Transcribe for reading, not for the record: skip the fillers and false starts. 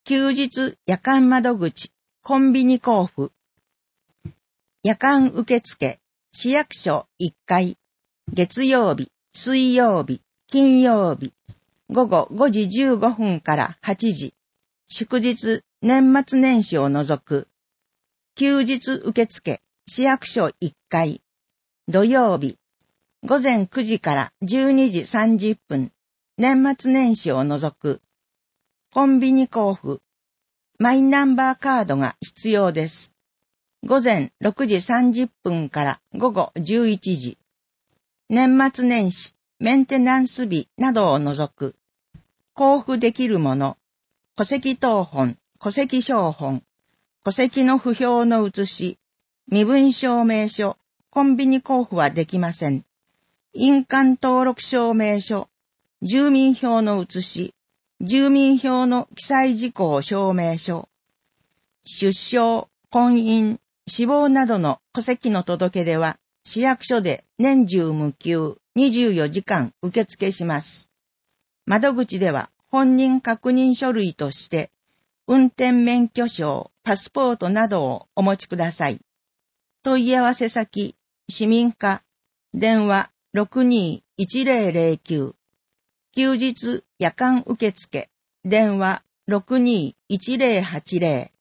休日夜間窓口、コンビニ交付。夜間受付、市役所1階、月曜日、水曜日、金曜日、午後5時15分から8時、祝日、年末年始を除く。休日受付、市役所1階、土曜日、午前9時から12時30分、年末年始を除く。コンビニ交付、マイナンバーカードが必要です。午前6時30分から午後11時。年末年始、メンテナンス日などを除く。交付できるもの、戸籍謄本、戸籍抄本、戸籍の不評の写し、身分証明書、コンビニ交付はできません。印鑑登録証明書、住民票の写し、住民票の記載事項証明書、出生、婚姻、死亡などの戸籍の届け出は、市役所で年中無休24時間受付します。窓口では本人確認書類として、運転免許証、パスポートなどをお持ちください。問い合わせ先、市民課、電話621009、休日夜間受付、電話621080